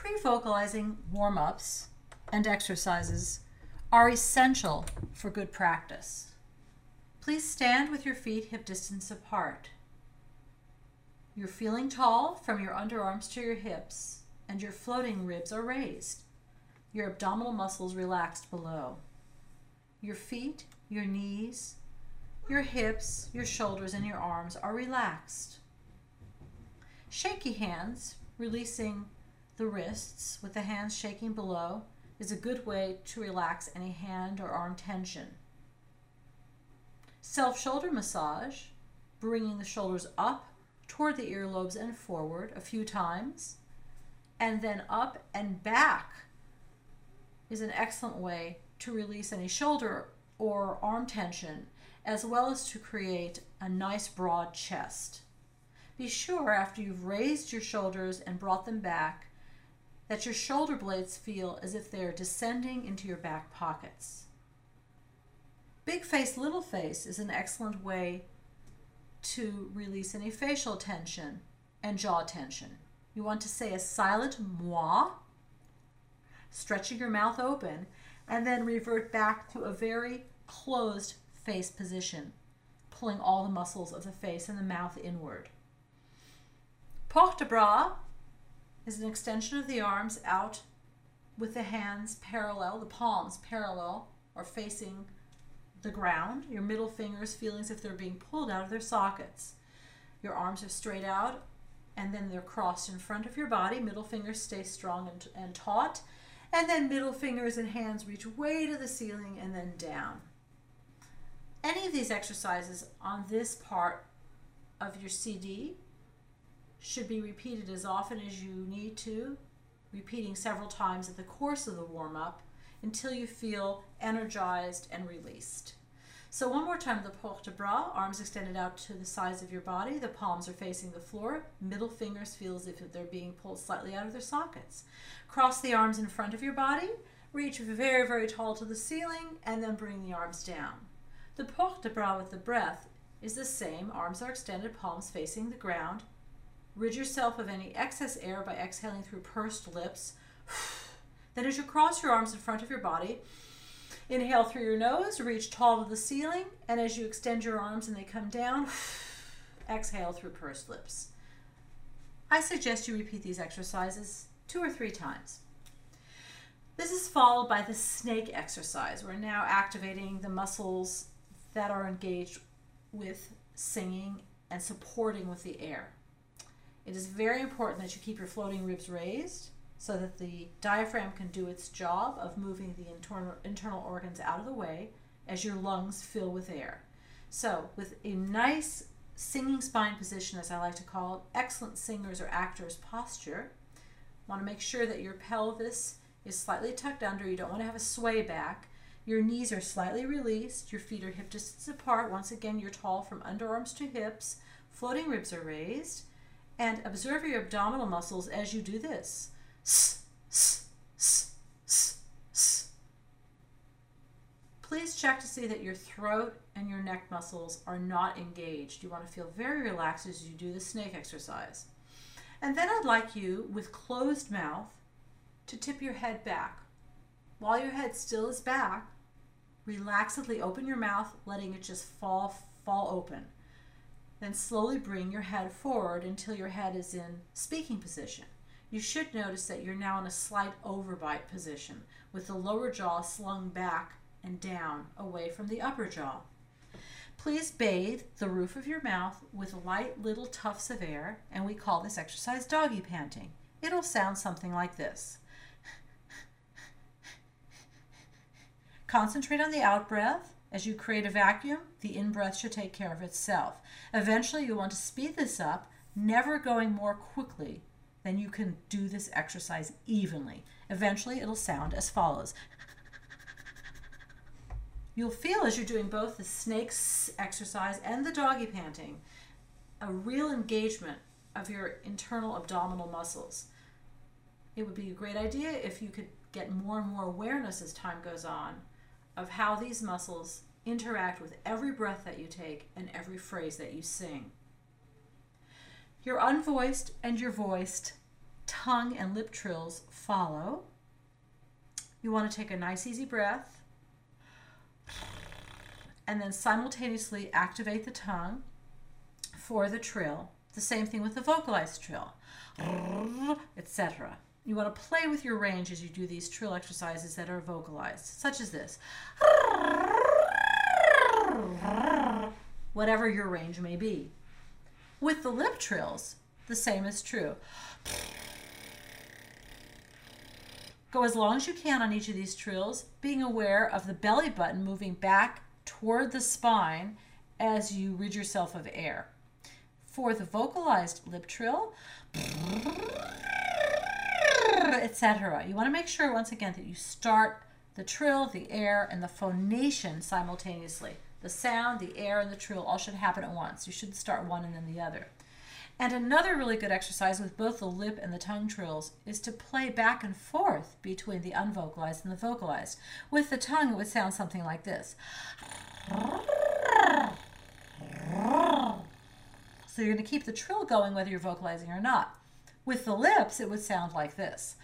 Pre-vocalizing warm-ups and exercises are essential for good practice. Please stand with your feet hip distance apart. You're feeling tall from your underarms to your hips, and your floating ribs are raised. Your abdominal muscles relaxed below. Your feet, your knees, your hips, your shoulders, and your arms are relaxed. Shaky hands, releasing the wrists with the hands shaking below, is a good way to relax any hand or arm tension. Self-shoulder massage, bringing the shoulders up toward the earlobes and forward a few times, and then up and back, is an excellent way to release any shoulder or arm tension, as well as to create a nice broad chest. Be sure after you've raised your shoulders and brought them back that your shoulder blades feel as if they are descending into your back pockets. Big face, little face is an excellent way to release any facial tension and jaw tension. You want to say a silent moi, stretching your mouth open, and then revert back to a very closed face position, pulling all the muscles of the face and the mouth inward. Porte-bras is an extension of the arms out with the hands parallel, the palms parallel or facing the ground. Your middle fingers feeling as if they're being pulled out of their sockets. Your arms are straight out and then they're crossed in front of your body. Middle fingers stay strong and taut. And then middle fingers and hands reach way to the ceiling and then down. Any of these exercises on this part of your CD should be repeated as often as you need to, repeating several times in the course of the warm-up until you feel energized and released. So one more time, the porte-bras, arms extended out to the sides of your body, the palms are facing the floor, middle fingers feel as if they're being pulled slightly out of their sockets. Cross the arms in front of your body, reach very, very tall to the ceiling, and then bring the arms down. The porte-bras with the breath is the same, arms are extended, palms facing the ground. Rid yourself of any excess air by exhaling through pursed lips. Then as you cross your arms in front of your body, inhale through your nose, reach tall to the ceiling, and as you extend your arms and they come down, exhale through pursed lips. I suggest you repeat these exercises 2 or 3 times. This is followed by the snake exercise. We're now activating the muscles that are engaged with singing and supporting with the air. It is very important that you keep your floating ribs raised so that the diaphragm can do its job of moving the internal organs out of the way as your lungs fill with air. So with a nice singing spine position, as I like to call it, excellent singers or actors posture, want to make sure that your pelvis is slightly tucked under. You don't want to have a sway back. Your knees are slightly released. Your feet are hip distance apart. Once again, you're tall from underarms to hips. Floating ribs are raised. And observe your abdominal muscles as you do this. Please check to see that your throat and your neck muscles are not engaged. You want to feel very relaxed as you do the snake exercise. And then I'd like you, with closed mouth, to tip your head back. While your head still is back, relaxedly open your mouth, letting it just fall open. Then slowly bring your head forward until your head is in speaking position. You should notice that you're now in a slight overbite position with the lower jaw slung back and down away from the upper jaw. Please bathe the roof of your mouth with light little tufts of air, and we call this exercise doggy panting. It'll sound something like this. Concentrate on the out-breath. As you create a vacuum, the in-breath should take care of itself. Eventually, you'll want to speed this up, never going more quickly than you can do this exercise evenly. Eventually, it'll sound as follows. You'll feel as you're doing both the snakes exercise and the doggy panting, a real engagement of your internal abdominal muscles. It would be a great idea if you could get more and more awareness as time goes on of how these muscles interact with every breath that you take and every phrase that you sing. Your unvoiced and your voiced tongue and lip trills follow. You want to take a nice easy breath and then simultaneously activate the tongue for the trill. The same thing with the vocalized trill, etc. You want to play with your range as you do these trill exercises that are vocalized, such as this. Whatever your range may be. With the lip trills, the same is true. Go as long as you can on each of these trills, being aware of the belly button moving back toward the spine as you rid yourself of air. For the vocalized lip trill, etc., you want to make sure, once again, that you start the trill, the air, and the phonation simultaneously. The sound, the air, and the trill all should happen at once. You shouldn't start one and then the other. And another really good exercise with both the lip and the tongue trills is to play back and forth between the unvocalized and the vocalized. With the tongue, it would sound something like this. So you're going to keep the trill going whether you're vocalizing or not. With the lips, it would sound like this.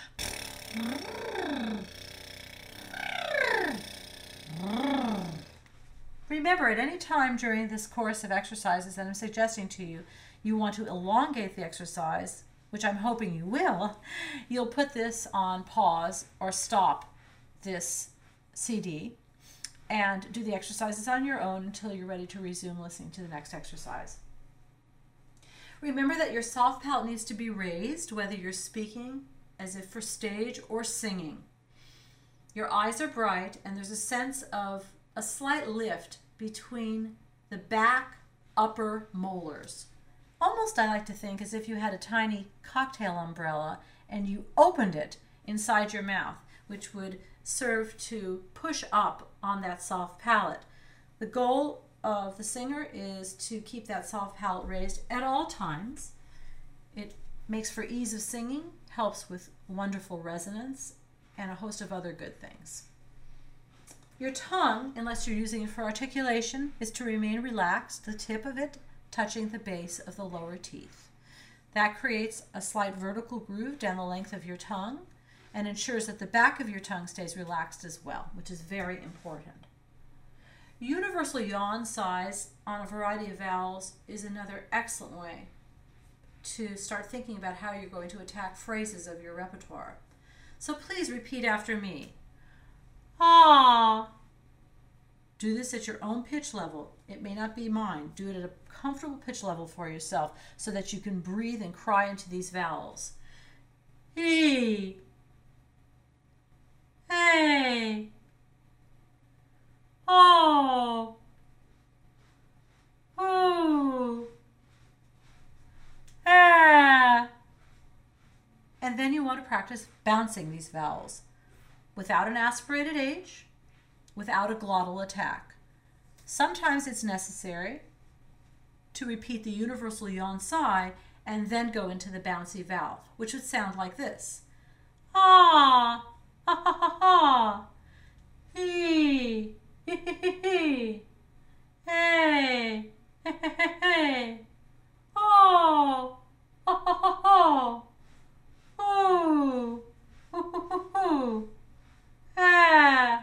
Remember, at any time during this course of exercises that I'm suggesting to you, you want to elongate the exercise, which I'm hoping you will, you'll put this on pause or stop this CD and do the exercises on your own until you're ready to resume listening to the next exercise. Remember that your soft palate needs to be raised, whether you're speaking as if for stage or singing. Your eyes are bright, and there's a sense of a slight lift between the back upper molars. Almost, I like to think, as if you had a tiny cocktail umbrella and you opened it inside your mouth, which would serve to push up on that soft palate. The goal of the singer is to keep that soft palate raised at all times. It makes for ease of singing, helps with wonderful resonance, and a host of other good things. Your tongue, unless you're using it for articulation, is to remain relaxed, the tip of it touching the base of the lower teeth. That creates a slight vertical groove down the length of your tongue and ensures that the back of your tongue stays relaxed as well, which is very important. Universal yawn size on a variety of vowels is another excellent way to start thinking about how you're going to attack phrases of your repertoire. So please repeat after me. Ah. Do this at your own pitch level. It may not be mine. Do it at a comfortable pitch level for yourself so that you can breathe and cry into these vowels. E. Hey. Oh. Ooh. Ah. And then you want to practice bouncing these vowels without an aspirated H, without a glottal attack. Sometimes it's necessary to repeat the universal yawn sigh and then go into the bouncy vowel, which would sound like this. Ah, ha ha ha ha, he, he he he he, hey, he he he he, oh, ho ho ho ho, ooh, hoo hoo hoo hoo, ah.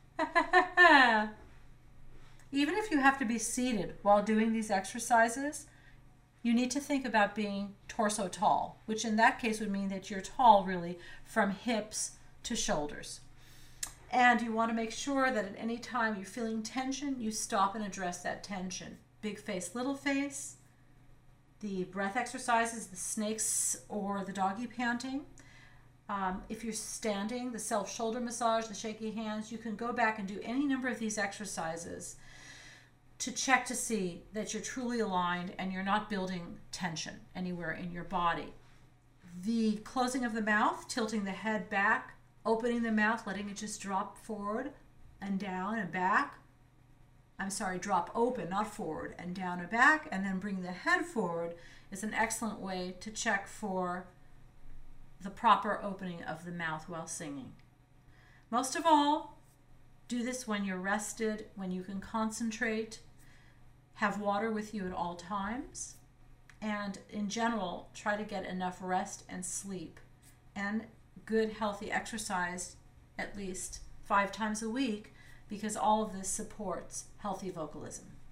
Even if you have to be seated while doing these exercises, you need to think about being torso tall, which in that case would mean that you're tall really from hips to shoulders. And you want to make sure that at any time you're feeling tension, you stop and address that tension. Big face, little face, the breath exercises, the snakes or the doggy panting. If you're standing, the self-shoulder massage, the shaky hands, you can go back and do any number of these exercises to check to see that you're truly aligned and you're not building tension anywhere in your body. The closing of the mouth, tilting the head back, opening the mouth, letting it just drop forward and down and back. Drop open, not forward, and down and back, and then bring the head forward is an excellent way to check for the proper opening of the mouth while singing. Most of all, do this when you're rested, when you can concentrate. Have water with you at all times. And in general, try to get enough rest and sleep and good, healthy exercise at least 5 times a week, because all of this supports healthy vocalism.